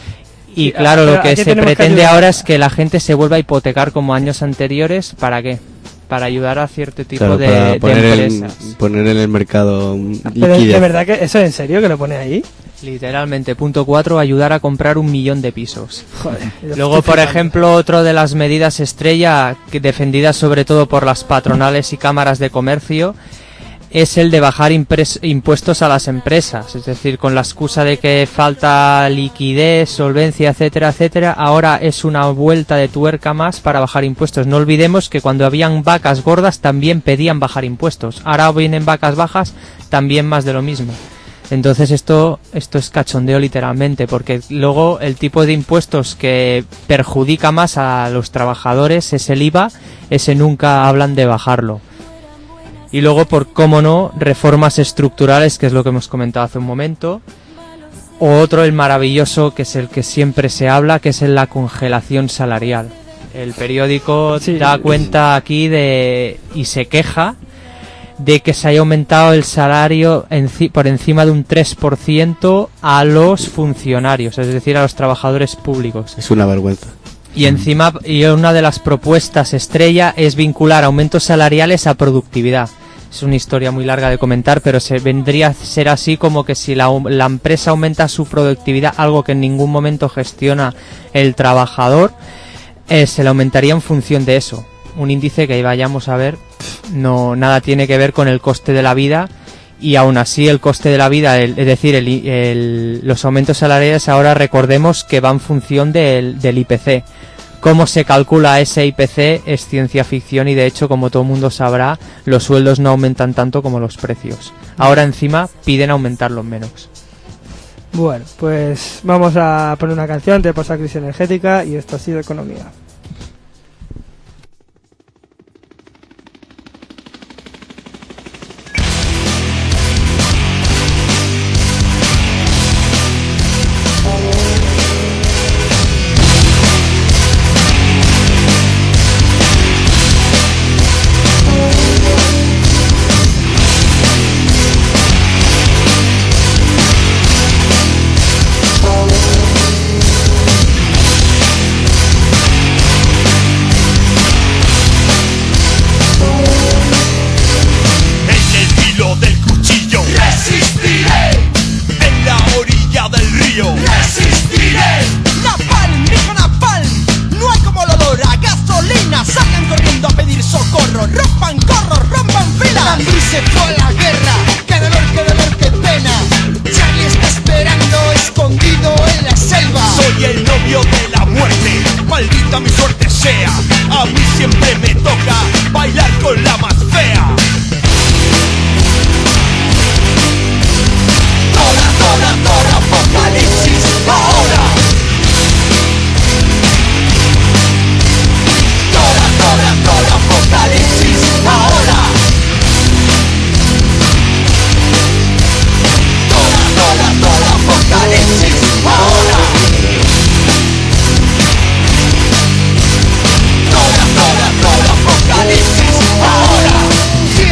Y Sí, claro, pero lo que aquí se tenemos que pretende ayudar. ahora es que la gente se vuelva a hipotecar como años anteriores. ¿Para qué? Para ayudar a cierto tipo Claro, para de poner empresas. poner en el mercado Pero liquidez. de verdad que eso es en serio que lo pone ahí. Literalmente, punto 4, ayudar a comprar 1 millón de pisos. Joder. yo Luego, estoy por flipando. ejemplo, otro de las medidas estrella, defendidas sobre todo por las patronales y cámaras de comercio, es el de bajar impuestos a las empresas. Es decir, con la excusa de que falta liquidez, solvencia, etcétera, etcétera, ahora es una vuelta de tuerca más para bajar impuestos. No olvidemos que cuando habían vacas gordas también pedían bajar impuestos. Ahora vienen vacas bajas, también más de lo mismo. Entonces esto es cachondeo literalmente, porque luego el tipo de impuestos que perjudica más a los trabajadores es el IVA, ese nunca hablan de bajarlo. Y luego, por cómo no, reformas estructurales, que es lo que hemos comentado hace un momento. O otro, el maravilloso, que es el que siempre se habla, que es la congelación salarial. El periódico Sí. da cuenta aquí y se queja de que se haya aumentado el salario por encima de un 3% a los funcionarios, es decir, a los trabajadores públicos. Es una vergüenza. Y encima, y una de las propuestas estrella es vincular aumentos salariales a productividad. Es una historia muy larga de comentar, pero vendría a ser así como que si la empresa aumenta su productividad, algo que en ningún momento gestiona el trabajador, se le aumentaría en función de eso. Un índice que ahí vayamos a ver, no nada tiene que ver con el coste de la vida, y aún así el coste de la vida, es decir, los aumentos salariales ahora recordemos que va en función del IPC. Cómo se calcula ese IPC es ciencia ficción y de hecho, como todo el mundo sabrá, los sueldos no aumentan tanto como los precios. Ahora encima piden aumentarlos menos. Bueno, pues vamos a poner una canción de Post Crisis Energética y esto ha sido Economía. En el filo del cuchillo resistiré, en la orilla del río resistiré. Napalm, dijo Napalm, no hay como el olor a gasolina. Salgan corriendo a pedir socorro, rompan corros, rompan filas. Landry se fue a la guerra, qué dolor, qué pena. Charlie está esperando escondido en la selva. Soy el novio de la muerte, maldita mi suerte sea. A mí siempre me toca bailar con la más fea. Toda, apocalipsis, ahora. Toda, apocalipsis, ahora. Toda, apocalipsis, ahora. Toda, apocalipsis, ahora.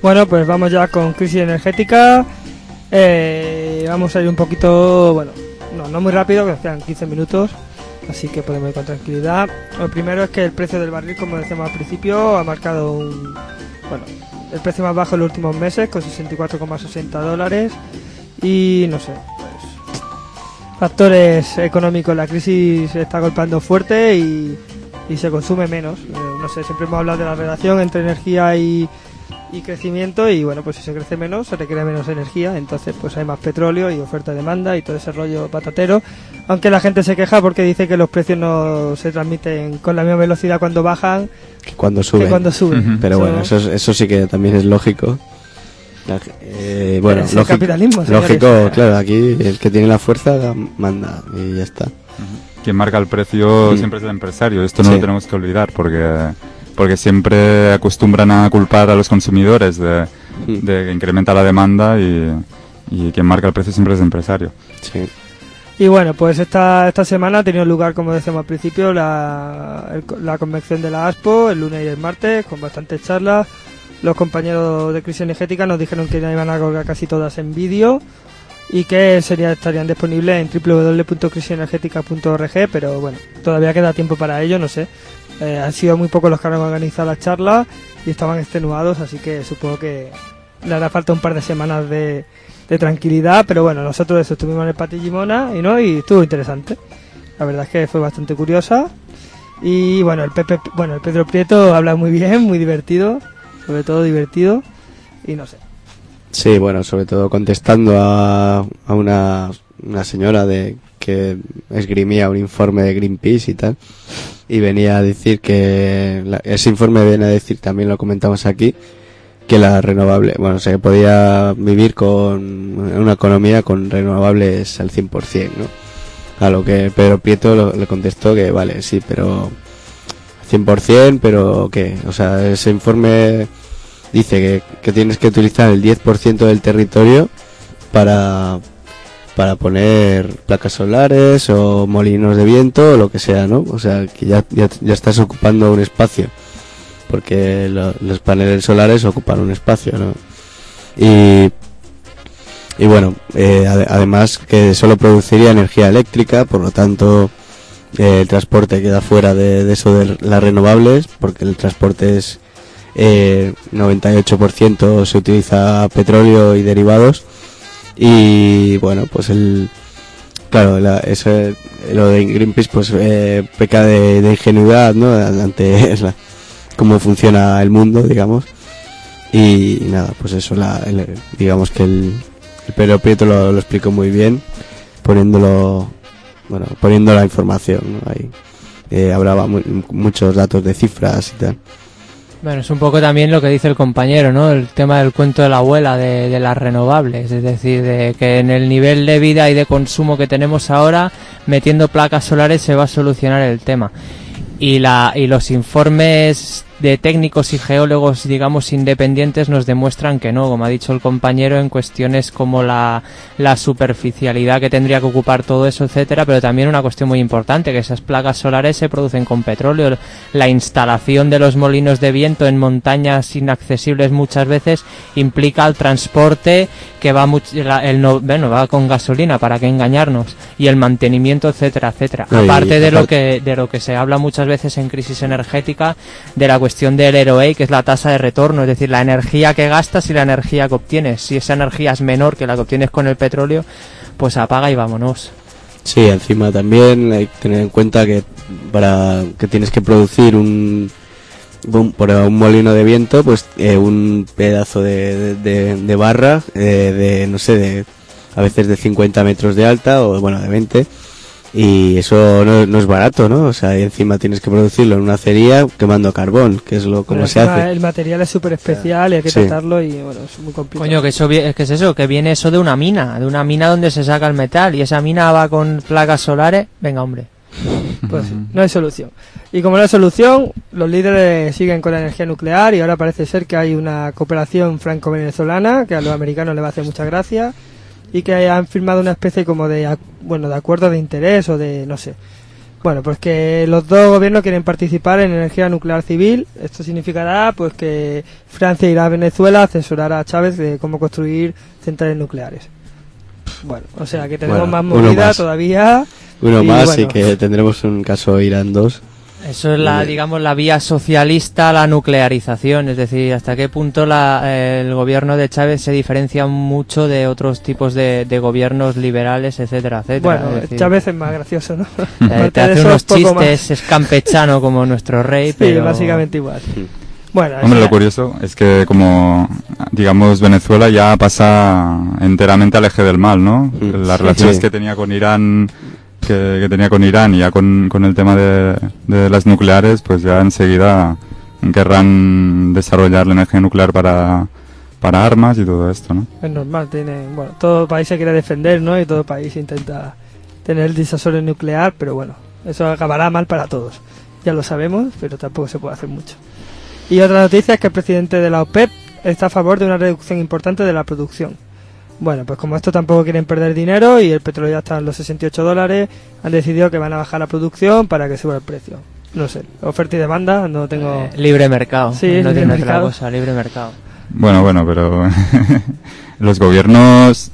Bueno, pues vamos ya con crisis energética. Vamos a ir un poquito, bueno, no muy rápido, que nos quedan 15 minutos, así que podemos ir con tranquilidad. Lo primero es que el precio del barril, como decíamos al principio, ha marcado el precio más bajo en los últimos meses, con $64,60. Y no sé, pues, factores económicos, la crisis está golpeando fuerte y se consume menos. No sé, siempre hemos hablado de la relación entre energía y crecimiento, y bueno, pues si se crece menos se requiere menos energía, entonces pues hay más petróleo y oferta-demanda y todo ese rollo patatero, aunque la gente se queja porque dice que los precios no se transmiten con la misma velocidad cuando bajan que cuando suben. Pero bueno, eso sí que también es lógico. Bueno, es el capitalismo, lógico, señores. claro, aquí el que tiene la fuerza manda y ya está. Quien marca el precio siempre es el empresario, esto no lo tenemos que olvidar, porque siempre acostumbran a culpar a los consumidores de que incrementa la demanda, y quien marca el precio siempre es el empresario. Sí. Y bueno, pues esta semana ha tenido lugar, como decíamos al principio, la convención de la ASPO el lunes y el martes, con bastantes charlas. Los compañeros de crisis energética nos dijeron que iban a colgar casi todas en vídeo y que estarían disponibles en www.crisisenergetica.org, pero bueno, todavía queda tiempo para ello, no sé. Han sido muy pocos los que han organizado la charla y estaban extenuados, así que supongo que le hará falta un par de semanas de tranquilidad, pero bueno, nosotros estuvimos en el Pati Gimona y estuvo interesante. La verdad es que fue bastante curiosa. Y bueno, el Pedro Prieto habla muy bien, muy divertido, sobre todo divertido, y no sé. Sí, bueno, sobre todo contestando a una señora que esgrimía un informe de Greenpeace y tal, y venía a decir que ese informe viene a decir, también lo comentamos aquí, que la renovable, se podía vivir con una economía con renovables al 100%, ¿no? A lo que Pedro Prieto le contestó que vale, sí, pero 100%, pero ¿qué? O sea, ese informe dice que tienes que utilizar el 10% del territorio para poner placas solares o molinos de viento o lo que sea, ¿no? O sea, que ya estás ocupando un espacio, porque los paneles solares ocupan un espacio, ¿no? Y bueno, además que solo produciría energía eléctrica, por lo tanto el transporte queda fuera de eso de las renovables, porque el transporte es 98% se utiliza petróleo y derivados. Y bueno, pues lo de Greenpeace pues peca de ingenuidad, ¿no? Ante cómo funciona el mundo, digamos. Y nada, pues eso, digamos que el Pedro Prieto lo explicó muy bien, poniendo la información, ¿no? Ahí hablaba muchos datos de cifras y tal. Bueno, es un poco también lo que dice el compañero, ¿no? El tema del cuento de la abuela de las renovables, es decir, de que en el nivel de vida y de consumo que tenemos ahora, metiendo placas solares se va a solucionar el tema. Y los informes de técnicos y geólogos, digamos, independientes nos demuestran que no, como ha dicho el compañero, en cuestiones como la superficialidad que tendría que ocupar todo eso, etcétera, pero también una cuestión muy importante, que esas placas solares se producen con petróleo. La instalación de los molinos de viento en montañas inaccesibles muchas veces implica el transporte que va va con gasolina, para qué engañarnos, y el mantenimiento, etcétera, etcétera. Aparte de lo que se habla muchas veces en crisis energética, de la cuestión del ROE, que es la tasa de retorno, es decir, la energía que gastas y la energía que obtienes. Si esa energía es menor que la que obtienes con el petróleo, pues apaga y vámonos. Sí, encima también hay que tener en cuenta que para que tienes que producir por un molino de viento, pues un pedazo de barra no sé, a veces de 50 metros de alta o de 20, y eso no es barato, ¿no? O sea, y encima tienes que producirlo en una acería quemando carbón, que es como se hace. El material es súper especial y hay que tratarlo, y bueno, es muy complicado. Coño, que viene eso de una mina donde se saca el metal, y esa mina va con placas solares. Venga, hombre. Pues sí, no hay solución. Y como no hay solución, los líderes siguen con la energía nuclear, y ahora parece ser que hay una cooperación franco-venezolana que a los americanos les va a hacer mucha gracia, y que han firmado una especie como de acuerdo de interés o de, no sé, Bueno, pues que los dos gobiernos quieren participar en energía nuclear civil. Esto significará pues que Francia irá a Venezuela a censurar a Chávez de cómo construir centrales nucleares. Bueno, o sea que tenemos más movida todavía. Uno y más bueno, y que tendremos un caso Irán 2. Eso es digamos, la vía socialista a la nuclearización, es decir, hasta qué punto el gobierno de Chávez se diferencia mucho de otros tipos de gobiernos liberales, etcétera, etcétera. Bueno, es decir, Chávez es más gracioso, ¿no? te Aparte de hace eso, unos poco chistes, es campechano como nuestro rey, Sí, pero... básicamente igual. Bueno, Hombre, eso lo curioso es que como, digamos, Venezuela ya pasa enteramente al eje del mal, ¿no? Las relaciones que tenía con Irán, que tenía con Irán y ya con el tema de las nucleares, pues ya enseguida querrán desarrollar la energía nuclear para armas y todo esto, ¿no? es normal, bueno, todo país se quiere defender, ¿no? Y todo país intenta tener el disuasorio nuclear, pero bueno, eso acabará mal para todos. Ya lo sabemos, pero tampoco se puede hacer mucho. Y otra noticia es que el presidente de la OPEP está a favor de una reducción importante de la producción. Bueno, pues como esto tampoco quieren perder dinero y el petróleo ya está en los $68, han decidido que van a bajar la producción para que suba el precio. No sé, oferta y demanda, no tengo... libre mercado, Sí, no libre tiene otra mercado. cosa, libre mercado. Bueno, pero los gobiernos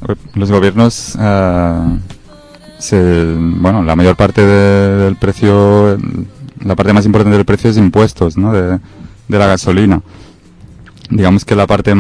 la mayor parte del precio, la parte más importante del precio es impuestos, ¿no? De la gasolina. Digamos que la parte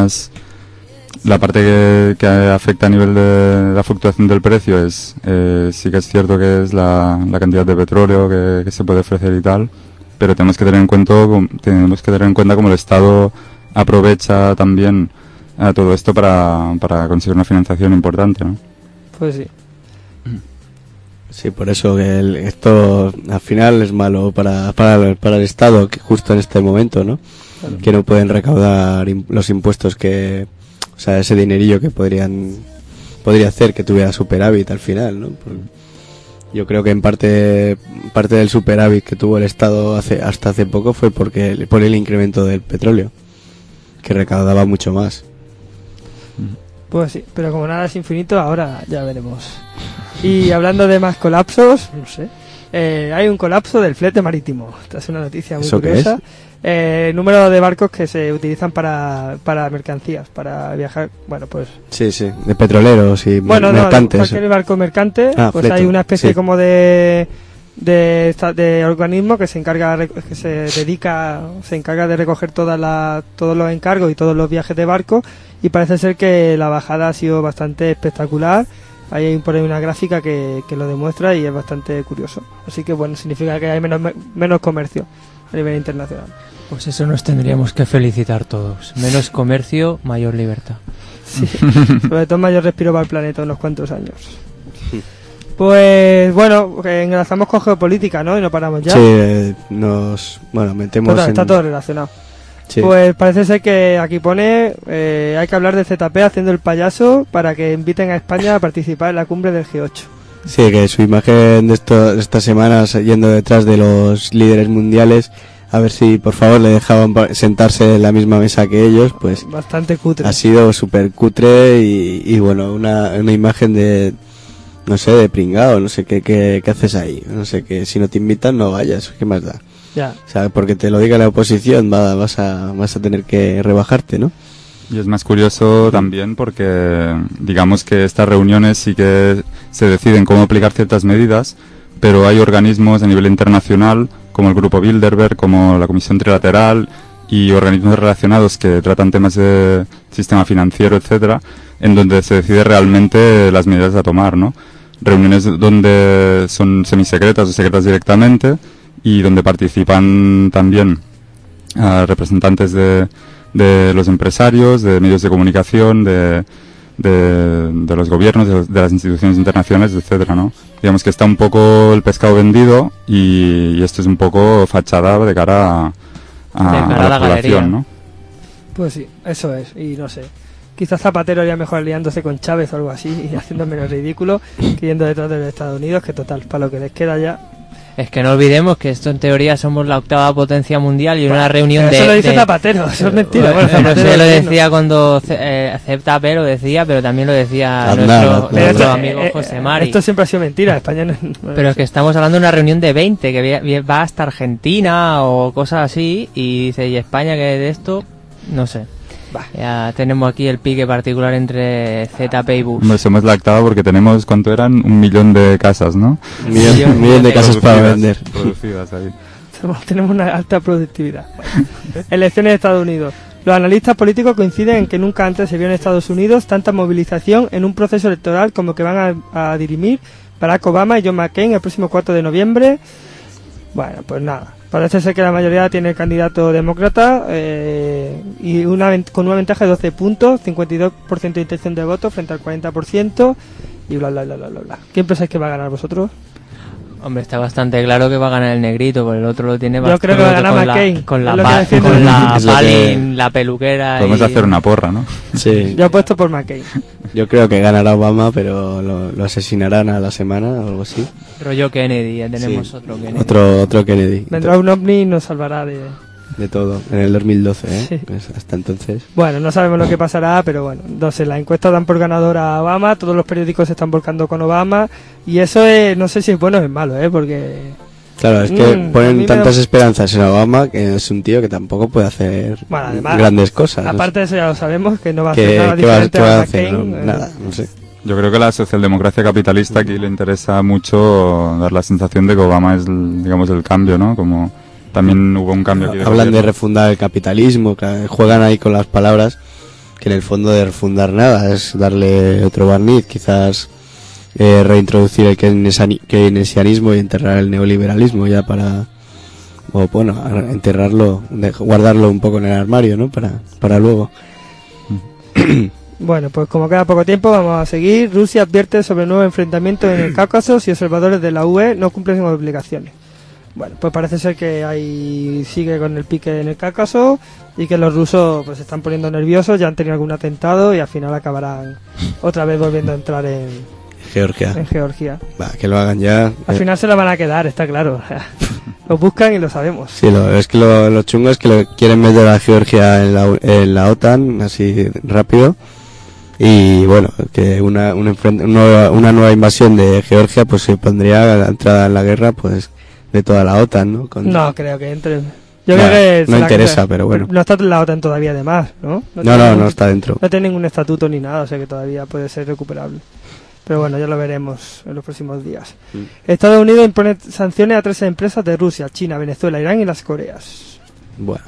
que afecta a nivel de la fluctuación del precio es sí que es cierto que es la cantidad de petróleo que se puede ofrecer y tal, pero tenemos que tener en cuenta cómo el Estado aprovecha también todo esto para conseguir una financiación importante, ¿no? Pues sí. Sí, por eso que esto al final es malo para el Estado, que justo en este momento, ¿no? Claro. Que no pueden recaudar los impuestos o sea, ese dinerillo que podría hacer que tuviera superávit al final, ¿no? Yo creo que en parte del superávit que tuvo el Estado hasta hace poco fue por el incremento del petróleo, que recaudaba mucho más. Pues sí, pero como nada es infinito, ahora ya veremos. Y hablando de más colapsos, no sé, hay un colapso del flete marítimo. Esta es una noticia muy ¿Eso qué curiosa. El número de barcos que se utilizan para mercancías, para viajar, bueno, pues... Sí, de petroleros y mercantes. Cualquier barco mercante, pues flete, hay una especie sí. como de organismo que se encarga de recoger todos los encargos y todos los viajes de barco, y parece ser que la bajada ha sido bastante espectacular. Ahí por ahí una gráfica que lo demuestra y es bastante curioso. Así que bueno, significa que hay menos comercio a nivel internacional. Pues eso nos tendríamos que felicitar todos. Menos comercio, mayor libertad. Sí, sobre todo mayor respiro para el planeta unos cuantos años. Pues bueno, enlazamos con geopolítica, ¿no? Y no paramos ya. Sí, metemos Está todo relacionado. Sí. Pues parece ser que aquí pone hay que hablar de ZP haciendo el payaso para que inviten a España a participar en la cumbre del G8. Sí, que su imagen de estas semanas yendo detrás de los líderes mundiales, a ver si por favor le dejaban sentarse en la misma mesa que ellos, pues Bastante cutre. ha sido súper cutre y bueno, una imagen de, no sé, de pringao, no sé qué haces ahí, no sé, que si no te invitan no vayas, ¿qué más da? Ya. O sea, porque te lo diga la oposición vas a tener que rebajarte, ¿no? Y es más curioso también porque digamos que estas reuniones sí que se deciden cómo aplicar ciertas medidas, pero hay organismos a nivel internacional como el Grupo Bilderberg, como la Comisión Trilateral y organismos relacionados que tratan temas de sistema financiero, etcétera, en donde se decide realmente las medidas a tomar, ¿no? Reuniones donde son semisecretas o secretas directamente y donde participan también representantes de los empresarios, de medios de comunicación, de los gobiernos, de las instituciones internacionales, etcétera, ¿no? Digamos que está un poco el pescado vendido y esto es un poco fachada de cara a la población, ¿no? Pues sí, eso es, y no sé. Quizás Zapatero haría mejor liándose con Chávez o algo así y haciendo menos ridículo que yendo detrás de los Estados Unidos, que total, para lo que les queda ya. Es que no olvidemos que esto en teoría somos la 8ª potencia mundial y una reunión Eso de... lo dice de- Zapatero, eso es mentira. Bueno, Bueno, Zapatero eso lo es decía cuando ZP lo decía, pero también lo decía Aznar, Pero nuestro esto- amigo José Mari. Esto siempre ha sido mentira, España no, Pero es que estamos hablando de una reunión de 20, que va hasta Argentina o cosas así, y dice, ¿y España qué de esto? No sé. Ya tenemos aquí el pique particular entre ZP y Bush. Hombre, somos la 8ª porque tenemos, ¿cuánto eran? 1 millón de casas, ¿no? Un millón de casas para vender. Producidas ahí. tenemos una alta productividad. Bueno, elecciones de Estados Unidos. Los analistas políticos coinciden en que nunca antes se vio en Estados Unidos tanta movilización en un proceso electoral como que van a dirimir Barack Obama y John McCain el próximo 4 de noviembre. Bueno, pues nada. Parece ser que la mayoría tiene el candidato demócrata y con una ventaja de 12 puntos, 52% de intención de voto frente al 40% y bla, bla, bla, bla, bla, bla. ¿Quién pensáis que va a ganar vosotros? Hombre, está bastante claro que va a ganar el negrito, porque el otro lo tiene Yo bastante creo que va a ganar con McCain, con es la, lo que pa- defiende con el- la Es lo que- Palin, la peluquera. Podemos y- hacer una porra, ¿no? Sí. Yo apuesto por McCain. Yo creo que ganará Obama, pero lo asesinarán a la semana o algo así. Rollo Kennedy, ya tenemos Sí. otro Kennedy. Otro Kennedy. Vendrá un ovni y nos salvará de... De todo. En el 2012, ¿eh? Sí. Pues hasta entonces. Bueno, no sabemos lo que pasará, pero bueno, no sé, las encuestas dan por ganador a Obama, todos los periódicos se están volcando con Obama, y eso es, no sé si es bueno o es malo, porque... Claro, es que a mí ponen me tantas da- esperanzas en Obama que es un tío que tampoco puede hacer Bueno, además, grandes cosas. no aparte de eso ya lo sabemos, que no va a sé. hacer nada ¿Qué va diferente a a hacer? McCain. Nada, no sé. Yo creo que la socialdemocracia capitalista aquí le interesa mucho dar la sensación de que Obama es, digamos, el cambio, ¿no? Como también hubo un cambio aquí de Hablan de gobierno. refundar el capitalismo, que juegan ahí con las palabras, que en el fondo de refundar nada, es darle otro barniz, quizás reintroducir el keynesianismo y enterrar el neoliberalismo ya para, o bueno, enterrarlo, guardarlo un poco en el armario, ¿no? Para luego. Bueno, pues como queda poco tiempo, vamos a seguir. Rusia advierte sobre nuevo enfrentamiento en el Cáucaso si observadores de la UE no cumplen sus obligaciones. Bueno, pues parece ser que ahí sigue con el pique en el Cáucaso y que los rusos pues se están poniendo nerviosos, ya han tenido algún atentado y al final acabarán otra vez volviendo a entrar en Georgia. Georgia. Va, que lo hagan ya. Al final se la van a quedar, está claro. Lo buscan y lo sabemos. Sí, es que lo chungo es que lo quieren meter a Georgia en la OTAN así rápido. Y bueno, que una nueva invasión de Georgia pues se pondría a la entrada en la guerra pues de toda la OTAN, ¿no? No creo que entre. Yo Bueno, creo que no se la- interesa, pero bueno. No está en la OTAN todavía, además, ¿no? No está dentro. No tiene ningún estatuto ni nada, o sea que todavía puede ser recuperable. Pero bueno, ya lo veremos en los próximos días. Estados Unidos impone sanciones a 3 empresas de Rusia, China, Venezuela, Irán y las Coreas. Bueno,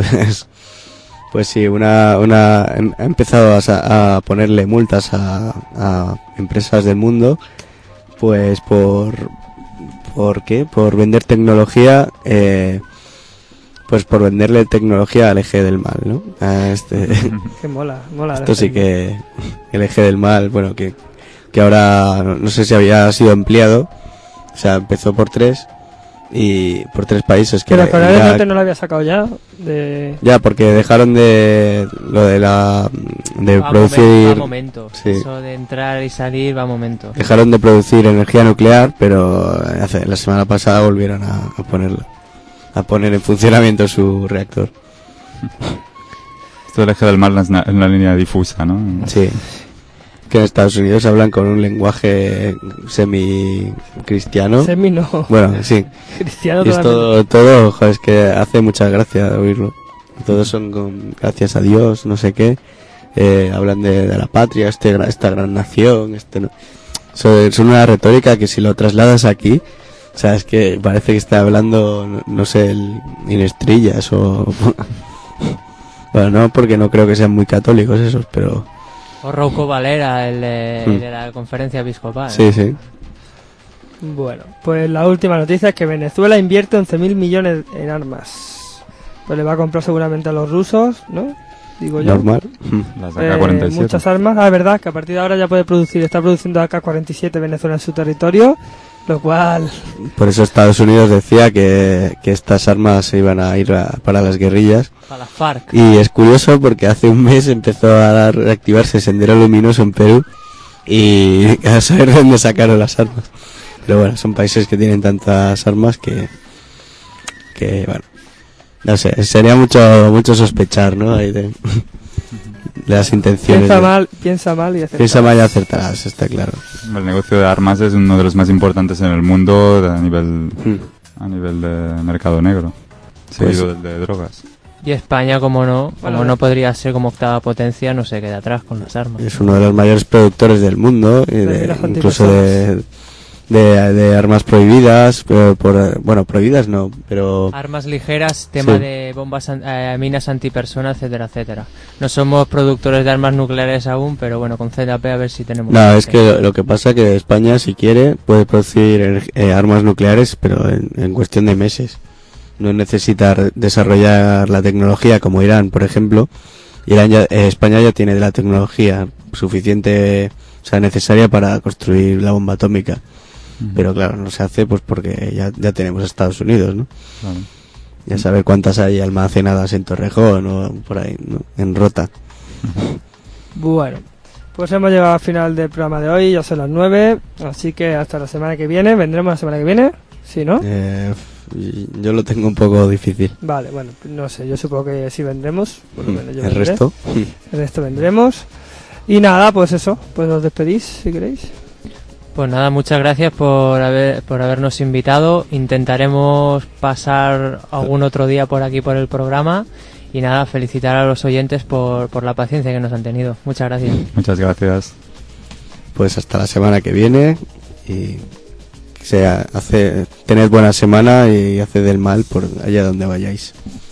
pues sí, ha empezado a ponerle multas a empresas del mundo, pues ¿por qué? Por vender tecnología, pues por venderle tecnología al eje del mal, ¿no? Que mola. Esto sí que el eje del mal, bueno, que ahora no sé si había sido ampliado, o sea, empezó por 3 y por 3 países que Pero Corea del Irak- Norte no lo había sacado ya. ya, porque dejaron de lo de Va producir a momento. sí. Eso de entrar y salir va a momento. dejaron de producir energía nuclear, pero la semana pasada volvieron a poner en funcionamiento su reactor. Esto del eje del mal es una línea difusa, ¿no? Sí. Que en Estados Unidos hablan con un lenguaje semi-cristiano. Semi no. Bueno, sí. Cristiano Y es totalmente. todo, joder, es que hace mucha gracia oírlo. Todos son con gracias a Dios, no sé qué. Hablan de la patria, esta gran nación. Son una retórica que si lo trasladas aquí, o sea, es que parece que está hablando, no sé, el Inestrillas o... Bueno, no, porque no creo que sean muy católicos esos, pero... O Rouco Valera, el de la conferencia episcopal. Sí, sí. Bueno, pues la última noticia es que Venezuela invierte 11.000 millones en armas. Pues le va a comprar seguramente a los rusos, ¿no? Digo yo. Normal. Las AK-47. Muchas armas. Ah, es verdad que a partir de ahora ya puede está produciendo AK-47 Venezuela en su territorio, lo cual... Por eso Estados Unidos decía que estas armas se iban a ir para las guerrillas. Para las FARC. Y es curioso porque hace un mes empezó a reactivarse Sendero Luminoso en Perú y a saber dónde sacaron las armas. Pero bueno, son países que tienen tantas armas que bueno, no sé, sería mucho sospechar, ¿no? Ahí de las intenciones. Piensa mal y acertarás. Piensa mal y acertarás, está claro. El negocio de armas es uno de los más importantes en el mundo a nivel de mercado negro, seguido del de drogas. Y España, como no podría ser como octava potencia, no se queda atrás con las armas. Es uno de los mayores productores del mundo, y incluso de armas prohibidas, bueno, prohibidas no, pero... Armas ligeras, tema Sí. de bombas, minas antipersona, etcétera, etcétera. No somos productores de armas nucleares aún, pero bueno, con ZP a ver si tenemos... No, es que lo que pasa es que España, si quiere, puede producir armas nucleares, pero en cuestión de meses. No necesita desarrollar la tecnología como Irán, por ejemplo. España ya tiene la tecnología suficiente, o sea, necesaria para construir la bomba atómica. Pero claro, no se hace pues porque ya tenemos a Estados Unidos, ¿no? Claro. Ya saber cuántas hay almacenadas en Torrejón o por ahí, ¿no? En Rota. Bueno, pues hemos llegado al final del programa de hoy, ya son las 9, así que hasta la semana que viene. ¿Vendremos la semana que viene? Sí, ¿no? Yo lo tengo un poco difícil. Vale, bueno, no sé, yo supongo que sí vendremos. Por lo menos yo El vendré. resto. El resto vendremos. Y nada, pues eso, pues os despedís si queréis. Pues nada, muchas gracias por habernos invitado. Intentaremos pasar algún otro día por aquí por el programa. Y nada, felicitar a los oyentes por la paciencia que nos han tenido. Muchas gracias. Muchas gracias. Pues hasta la semana que viene. Y tened buena semana y haced el mal por allá donde vayáis.